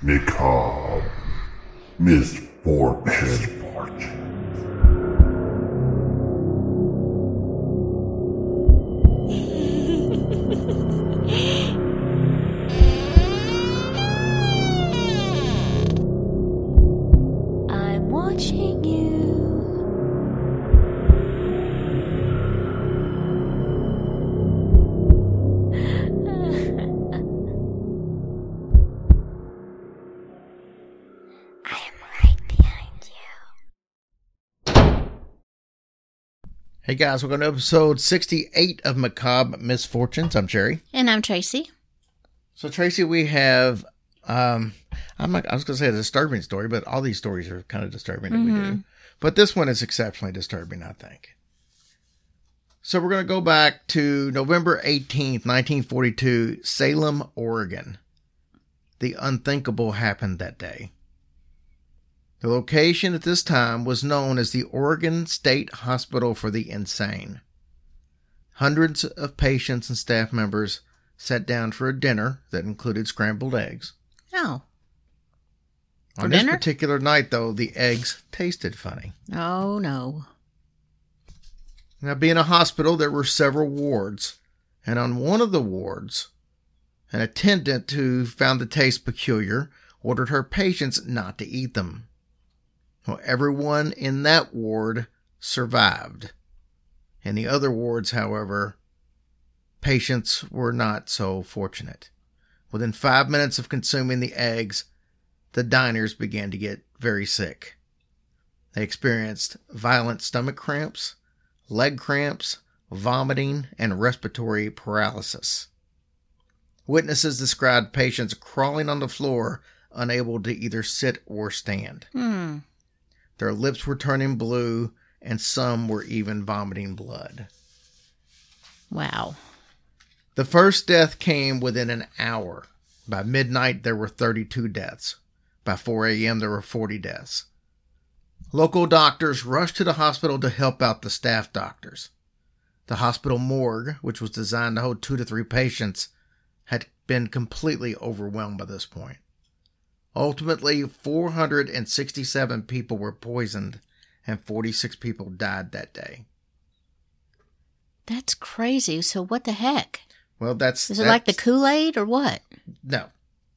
Macabre Misfortune. I'm watching you. I am right behind you. Hey guys, welcome to episode 68 of Macabre Misfortunes. I'm Jerry. And I'm Tracy. So Tracy, we have, I was going to say a disturbing story, but all these stories are kind of disturbing that we do. But this one is exceptionally disturbing, I think. So we're going to go back to November 18th, 1942, Salem, Oregon. The unthinkable happened that day. The location at this time was known as the Oregon State Hospital for the Insane. Hundreds of patients and staff members sat down for a dinner that included scrambled eggs. Oh. On dinner? this particular night, though, the eggs tasted funny. Oh, no. Now, being a hospital, there were several wards, and on one of the wards, an attendant who found the taste peculiar ordered her patients not to eat them. Well, everyone in that ward survived. In the other wards, however, patients were not so fortunate. Within 5 minutes of consuming the eggs, the diners began to get very sick. They experienced violent stomach cramps, leg cramps, vomiting, and respiratory paralysis. Witnesses described patients crawling on the floor, unable to either sit or stand. Their lips were turning blue, and some were even vomiting blood. Wow. The first death came within an hour. By midnight, there were 32 deaths. By 4 a.m., there were 40 deaths. Local doctors rushed to the hospital to help out the staff doctors. The hospital morgue, which was designed to hold 2 to 3 patients, had been completely overwhelmed by this point. Ultimately, 467 people were poisoned and 46 people died that day. That's crazy. So what the heck? Well, Is it like the Kool-Aid or what? No.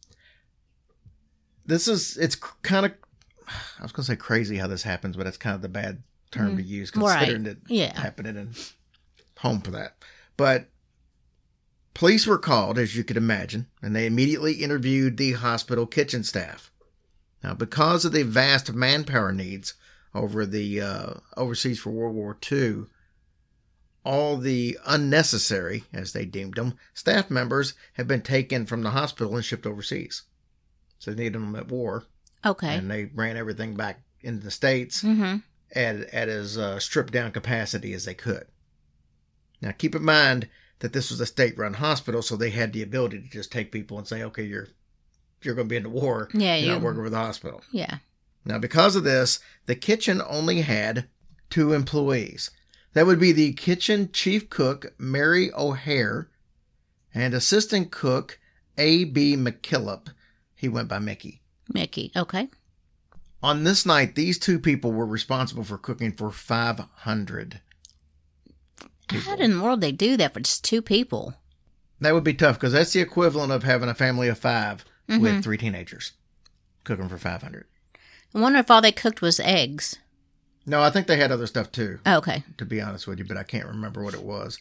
It's kind of, I was going to say crazy how this happens, but it's kind of the bad term to use considering it happening in home for that. But police were called, as you could imagine, and they immediately interviewed the hospital kitchen staff. Now, because of the vast manpower needs over the overseas for World War II, all the unnecessary, as they deemed them, staff members have been taken from the hospital and shipped overseas. So they needed them at war. Okay. And they ran everything back into the States at as stripped down capacity as they could. Now, keep in mind that this was a state-run hospital, so they had the ability to just take people and say, okay, you're going to be in the war. Yeah, you're not working for the hospital. Yeah. Now, because of this, the kitchen only had 2 employees. That would be the kitchen chief cook, Mary O'Hare, and assistant cook, A.B. McKillop. He went by Mickey. Mickey. Okay. On this night, these 2 people were responsible for cooking for 500 people. How in the world they do that for just 2 people? That would be tough because that's the equivalent of having a family of 5 with 3 teenagers cooking for 500. I wonder if all they cooked was eggs. No, I think they had other stuff too. Oh, okay. To be honest with you, but I can't remember what it was.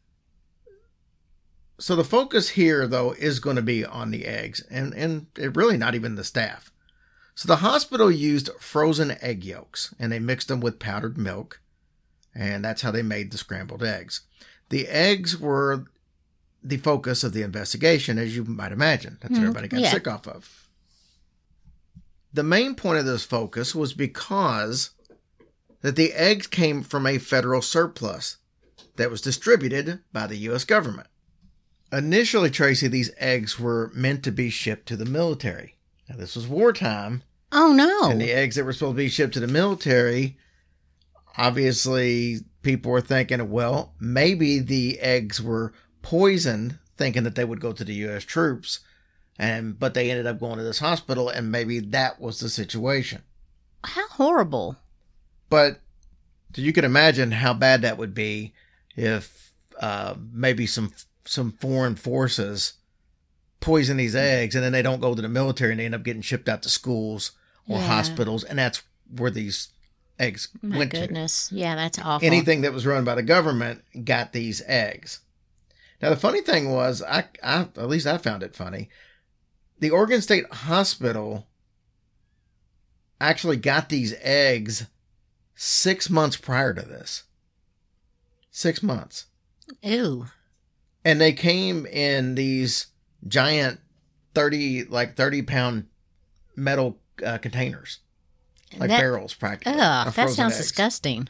So the focus here, though, is going to be on the eggs and it really not even the staff. So the hospital used frozen egg yolks and they mixed them with powdered milk. And that's how they made the scrambled eggs. The eggs were the focus of the investigation, as you might imagine. That's what everybody got sick off of. The main point of this focus was because that the eggs came from a federal surplus that was distributed by the U.S. government. Initially, Tracy, these eggs were meant to be shipped to the military. Now, this was wartime. Oh, no. And the eggs that were supposed to be shipped to the military, obviously, people were thinking, well, maybe the eggs were poisoned, thinking that they would go to the U.S. troops. But they ended up going to this hospital, and maybe that was the situation. How horrible. But so you can imagine how bad that would be if maybe some foreign forces poison these eggs, and then they don't go to the military, and they end up getting shipped out to schools or hospitals, and that's where these eggs went to. My goodness. Yeah, that's awful. Anything that was run by the government got these eggs. Now, the funny thing was, at least I found it funny, the Oregon State Hospital actually got these eggs 6 months prior to this. 6 months. Ew. And they came in these giant 30-pound metal containers. Barrels, practically. Ugh, that sounds disgusting.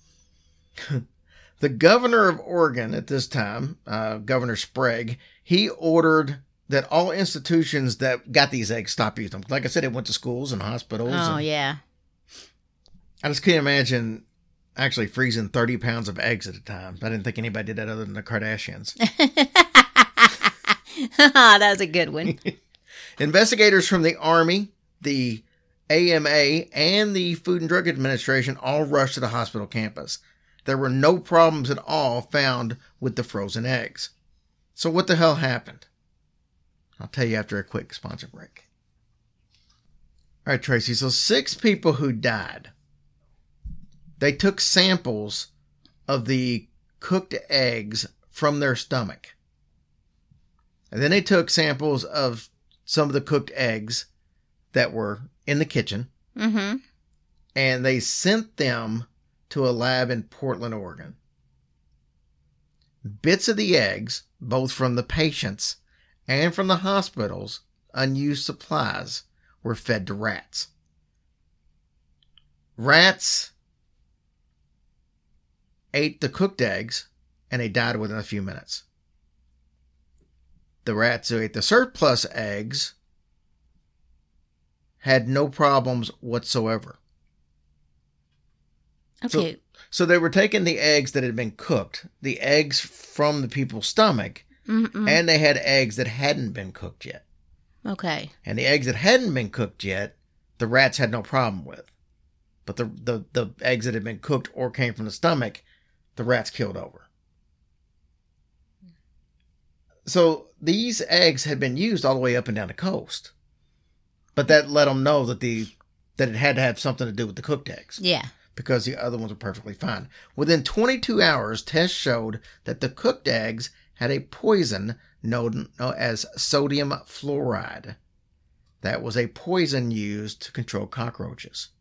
The governor of Oregon at this time, Governor Sprague, he ordered that all institutions that got these eggs stop using them. Like I said, it went to schools and hospitals. Oh, yeah. I just can't imagine actually freezing 30 pounds of eggs at a time. I didn't think anybody did that other than the Kardashians. That was a good one. Investigators from the Army, the AMA, and the Food and Drug Administration all rushed to the hospital campus. There were no problems at all found with the frozen eggs. So what the hell happened? I'll tell you after a quick sponsor break. All right, Tracy. So 6 people who died. They took samples of the cooked eggs from their stomach. And then they took samples of some of the cooked eggs that were in the kitchen. Mm-hmm. And they sent them to a lab in Portland, Oregon. Bits of the eggs, both from the patients and from the hospital's unused supplies, were fed to rats. Rats ate the cooked eggs, and they died within a few minutes. The rats who ate the surplus eggs had no problems whatsoever. Okay. So they were taking the eggs that had been cooked, the eggs from the people's stomach, and they had eggs that hadn't been cooked yet. Okay. And the eggs that hadn't been cooked yet, the rats had no problem with. But the eggs that had been cooked or came from the stomach, the rats killed over. So these eggs had been used all the way up and down the coast. But that let them know that it had to have something to do with the cooked eggs. Yeah. Because the other ones were perfectly fine. Within 22 hours, tests showed that the cooked eggs had a poison known as sodium fluoride. That was a poison used to control cockroaches.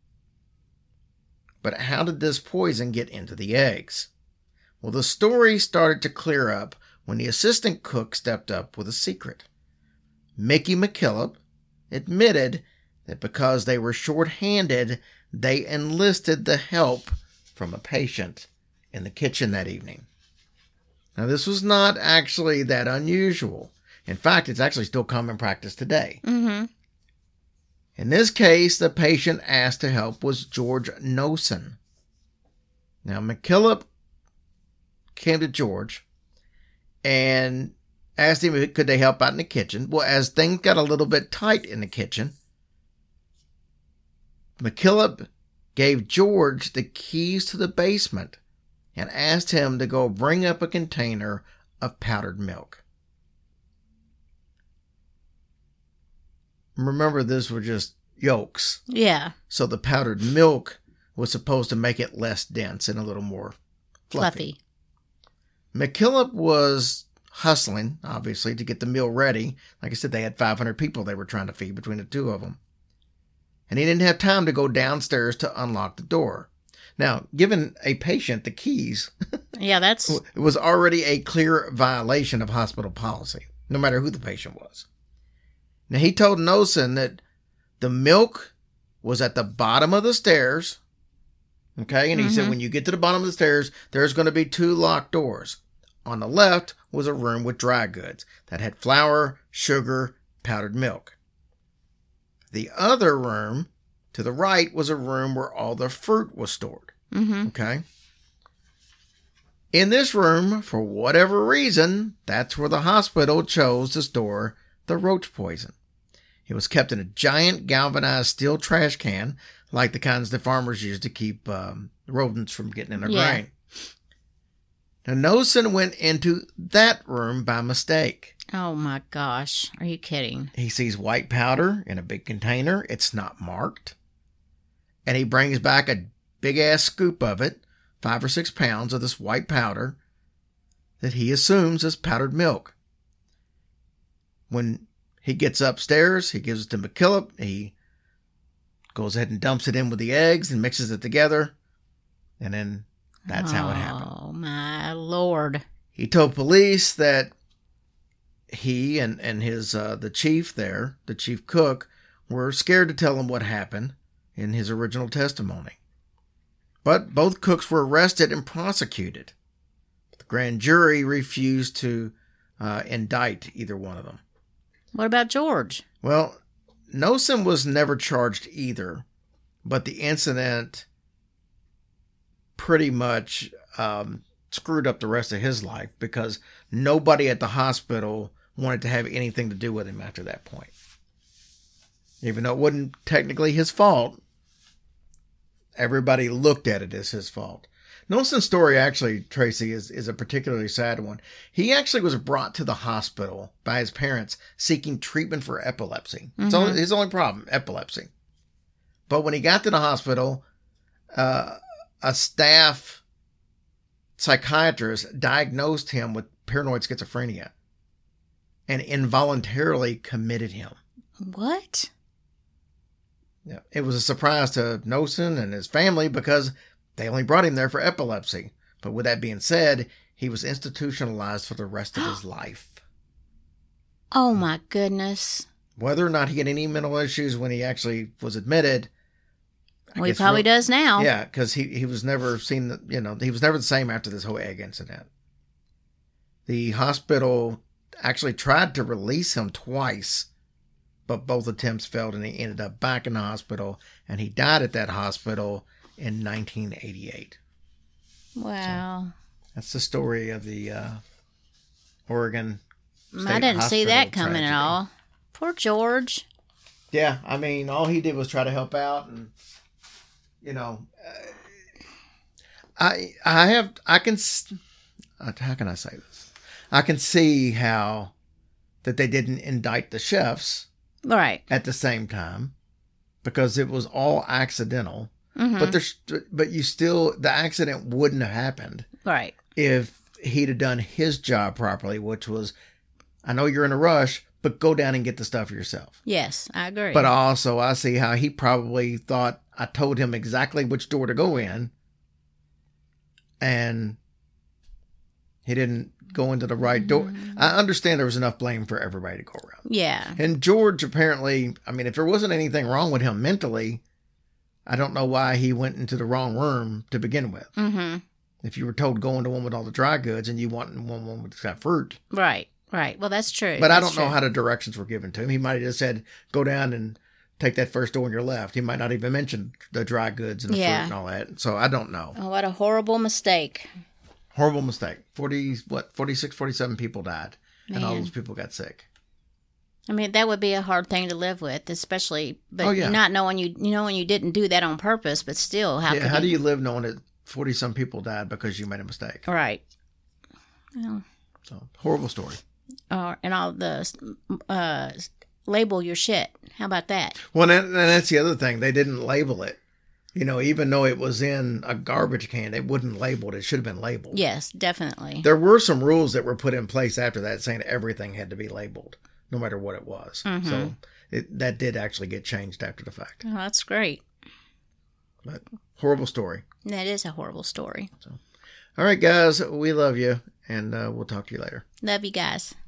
But how did this poison get into the eggs? Well, the story started to clear up when the assistant cook stepped up with a secret. Mickey McKillop admitted that because they were short-handed, they enlisted the help from a patient in the kitchen that evening. Now, this was not actually that unusual. In fact, it's actually still common practice today. Mm-hmm. In this case, the patient asked to help was George Nosen. Now, McKillop came to George and asked him could they help out in the kitchen. Well, as things got a little bit tight in the kitchen, McKillop gave George the keys to the basement and asked him to go bring up a container of powdered milk. Remember, these were just yolks. Yeah. So the powdered milk was supposed to make it less dense and a little more fluffy. McKillop was hustling, obviously, to get the meal ready. Like I said, they had 500 people they were trying to feed between the two of them. And he didn't have time to go downstairs to unlock the door. Now, giving a patient the keys it was already a clear violation of hospital policy, no matter who the patient was. Now, he told Nosen that the milk was at the bottom of the stairs, okay? And he said, when you get to the bottom of the stairs, there's going to be 2 locked doors. On the left was a room with dry goods that had flour, sugar, powdered milk. The other room to the right was a room where all the fruit was stored. Okay? In this room, for whatever reason, that's where the hospital chose to store the roach poison. It was kept in a giant galvanized steel trash can, like the kinds that farmers use to keep rodents from getting in their grain. Now, Nosen went into that room by mistake. Oh my gosh. Are you kidding? He sees white powder in a big container. It's not marked. And he brings back a big-ass scoop of it, 5 or 6 pounds of this white powder that he assumes is powdered milk. When he gets upstairs, he gives it to McKillop. He goes ahead and dumps it in with the eggs and mixes it together. And then that's how it happened. Oh, my Lord. He told police that he and his the chief there, the chief cook, were scared to tell him what happened in his original testimony. But both cooks were arrested and prosecuted. The grand jury refused to indict either one of them. What about George? Well, Nosen was never charged either, but the incident pretty much screwed up the rest of his life because nobody at the hospital wanted to have anything to do with him after that point. Even though it wasn't technically his fault, everybody looked at it as his fault. Nosen's story, actually, Tracy, is a particularly sad one. He actually was brought to the hospital by his parents seeking treatment for epilepsy. It's his only problem, epilepsy. But when he got to the hospital, a staff psychiatrist diagnosed him with paranoid schizophrenia and involuntarily committed him. What? Yeah, it was a surprise to Nosen and his family because they only brought him there for epilepsy. But with that being said, he was institutionalized for the rest of his life. Oh, my goodness. Whether or not he had any mental issues when he actually was admitted. Well, he probably does now. Yeah, because he was never seen, he was never the same after this whole egg incident. The hospital actually tried to release him twice, but both attempts failed and he ended up back in the hospital and he died at that hospital in 1988. Wow. So that's the story of the Oregon State I didn't see that coming tragedy. at all. Poor George. Yeah, I mean, all he did was try to help out, and how can I say this? I can see how that they didn't indict the chefs Right. at the same time because it was all accidental. Mm-hmm. But you still, the accident wouldn't have happened Right. if he'd have done his job properly, which was, I know you're in a rush, but go down and get the stuff yourself. Yes, I agree. But also, I see how he probably thought I told him exactly which door to go in, and he didn't go into the right door. I understand there was enough blame for everybody to go around. Yeah. And George apparently, I mean, if there wasn't anything wrong with him mentally, I don't know why he went into the wrong room to begin with. Mm-hmm. If you were told go into one with all the dry goods and you want one with got fruit. Right. Right. Well, that's true. But I That's don't know true. how the directions were given to him. He might have just said, go down and take that first door on your left. He might not even mention the dry goods and the fruit and all that. So I don't know. Oh, what a horrible mistake. Horrible mistake. 46, 47 people died. And all Man. those people got sick. I mean, that would be a hard thing to live with, especially, but Oh, yeah. not knowing when you didn't do that on purpose, but still, How do you live knowing that 40-some people died because you made a mistake? Right. Well, So, horrible story. and all the label your shit. How about that? Well, and that's the other thing. They didn't label it. Even though it was in a garbage can, they wouldn't label it. It should have been labeled. Yes, definitely. There were some rules that were put in place after that saying everything had to be labeled, no matter what it was. Mm-hmm. So that did actually get changed after the fact. Oh, that's great. But horrible story. That is a horrible story. All right, guys, we love you, and we'll talk to you later. Love you guys.